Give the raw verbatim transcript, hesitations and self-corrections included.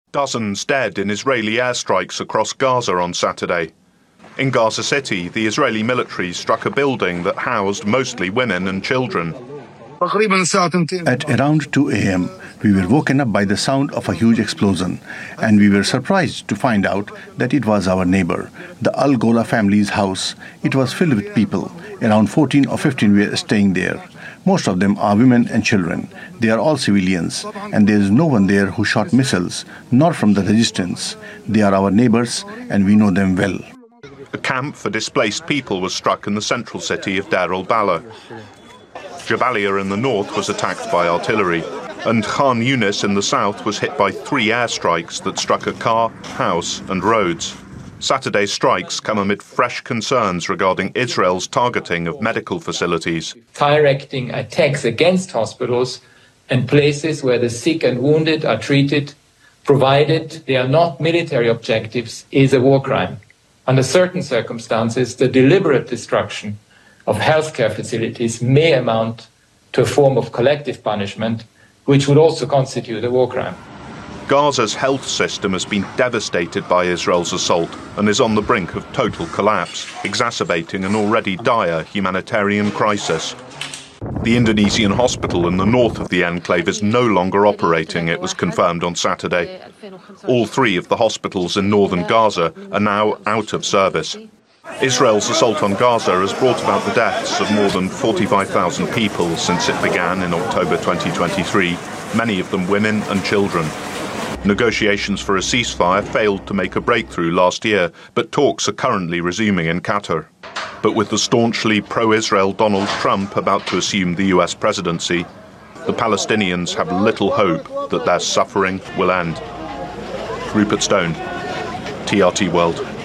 Dozens dead in Israeli airstrikes across Gaza on Saturday. In Gaza City, the Israeli military struck a building that housed mostly women and children. At around two a m, we were woken up by the sound of a huge explosion, and we were surprised to find out that it was our neighbor, the Al Gola family's house. It was filled with people. Around fourteen or fifteen were staying there. Most of them are women and children. They are all civilians, and there is no one there who shot missiles, nor from the resistance. They are our neighbors, and we know them well. A camp for displaced people was struck in the central city of Deir al-Balah. Jabalia in the north was attacked by artillery, and Khan Yunis in the south was hit by three airstrikes that struck a car, house and roads. Saturday's strikes come amid fresh concerns regarding Israel's targeting of medical facilities. Directing attacks against hospitals and places where the sick and wounded are treated, provided they are not military objectives, is a war crime. Under certain circumstances, the deliberate destruction of healthcare facilities may amount to a form of collective punishment, which would also constitute a war crime. Gaza's health system has been devastated by Israel's assault and is on the brink of total collapse, exacerbating an already dire humanitarian crisis. The Indonesian hospital in the north of the enclave is no longer operating, it was confirmed on Saturday. All three of the hospitals in northern Gaza are now out of service. Israel's assault on Gaza has brought about the deaths of more than forty-five thousand people since it began in October twenty twenty-three, many of them women and children. Negotiations for a ceasefire failed to make a breakthrough last year, but talks are currently resuming in Qatar. But with the staunchly pro-Israel Donald Trump about to assume the U S presidency, the Palestinians have little hope that their suffering will end. Rupert Stone, T R T World.